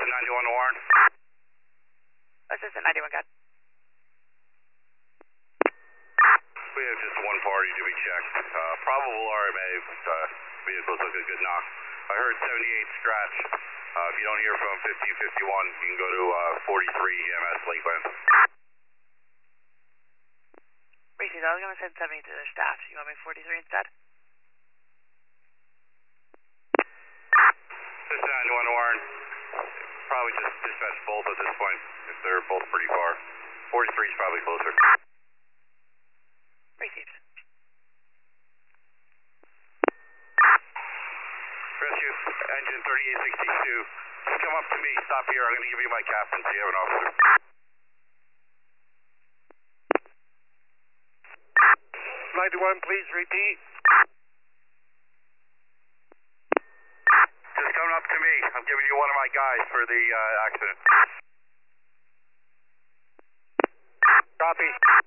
Assistant 91 to Warren. Assistant 91, got. We have just one party to be checked. Probable RMA, vehicles look a good knock. I heard 78 scratch. If you don't hear from 1551, you can go to 43 EMS Lakeland. Reese, I was going to send 70 to their staff. You want me 43 instead? Assistant 91 to Warren. Probably just dispatch both at this point, if they're both pretty far. 43 is probably closer. Received. Rescue, engine 3862. Just come up to me. Stop here. I'm going to give you my captain so you have an officer. 91, please repeat. Just coming up to me. I'm giving you one of my guys for the accident. Copy.